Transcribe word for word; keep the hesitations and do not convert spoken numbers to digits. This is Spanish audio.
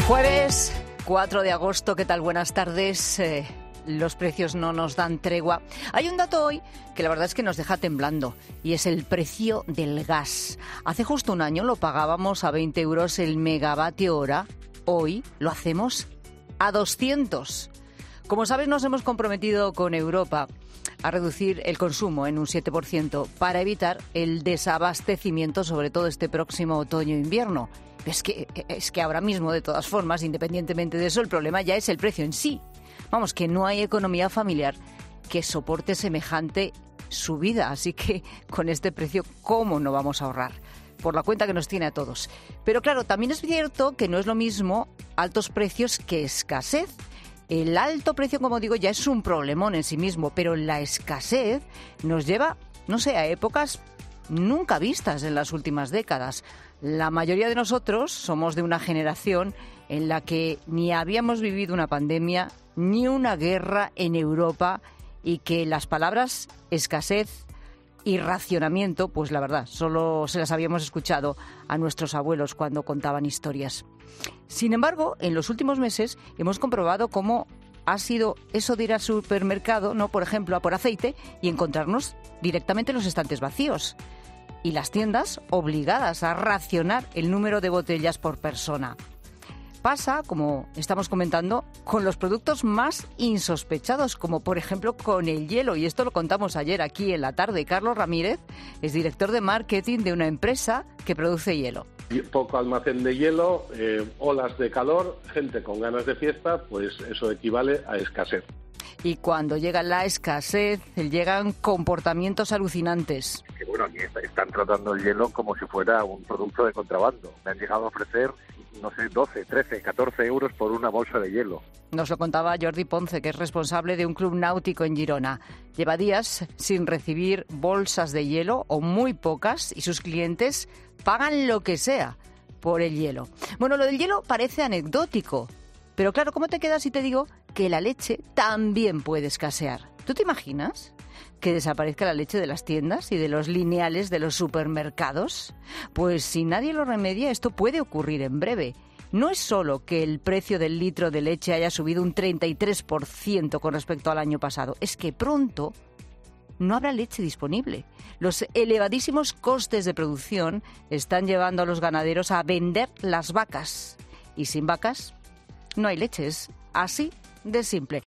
Jueves cuatro de agosto, ¿qué tal? Buenas tardes. Eh, los precios no nos dan tregua. Hay un dato hoy que la verdad es que nos deja temblando y es el precio del gas. Hace justo un año lo pagábamos a veinte euros el megavatio hora. Hoy lo hacemos a doscientos. Como sabes, nos hemos comprometido con Europa a reducir el consumo en un siete por ciento para evitar el desabastecimiento, sobre todo este próximo otoño-invierno. Es que, es que ahora mismo, de todas formas, independientemente de eso, el problema ya es el precio en sí. Vamos, que no hay economía familiar que soporte semejante subida. Así que con este precio, ¿cómo no vamos a ahorrar? Por la cuenta que nos tiene a todos. Pero claro, también es cierto que no es lo mismo altos precios que escasez. El alto precio, como digo, ya es un problemón en sí mismo, pero la escasez nos lleva, no sé, a épocas nunca vistas en las últimas décadas. La mayoría de nosotros somos de una generación en la que ni habíamos vivido una pandemia ni una guerra en Europa y que las palabras escasez y racionamiento, pues la verdad, solo se las habíamos escuchado a nuestros abuelos cuando contaban historias. Sin embargo, en los últimos meses hemos comprobado cómo ha sido eso de ir al supermercado, ¿no? Por ejemplo, a por aceite y encontrarnos directamente los estantes vacíos. Y las tiendas obligadas a racionar el número de botellas por persona. Pasa, como estamos comentando, con los productos más insospechados, como por ejemplo con el hielo. Y esto lo contamos ayer aquí en la tarde. Carlos Ramírez es director de marketing de una empresa que produce hielo. Poco almacén de hielo, eh, olas de calor, gente con ganas de fiesta, pues eso equivale a escasez. Y cuando llega la escasez, llegan comportamientos alucinantes. Que bueno, aquí están tratando el hielo como si fuera un producto de contrabando. Me han llegado a ofrecer, no sé, doce, trece, catorce euros por una bolsa de hielo. Nos lo contaba Jordi Ponce, que es responsable de un club náutico en Girona. Lleva días sin recibir bolsas de hielo, o muy pocas, y sus clientes pagan lo que sea por el hielo. Bueno, lo del hielo parece anecdótico, pero claro, ¿cómo te quedas si te digo que la leche también puede escasear? ¿Tú te imaginas que desaparezca la leche de las tiendas y de los lineales de los supermercados? Pues si nadie lo remedia, esto puede ocurrir en breve. No es solo que el precio del litro de leche haya subido un treinta y tres por ciento con respecto al año pasado, es que pronto no habrá leche disponible. Los elevadísimos costes de producción están llevando a los ganaderos a vender las vacas. Y sin vacas no hay leche, es así de simple.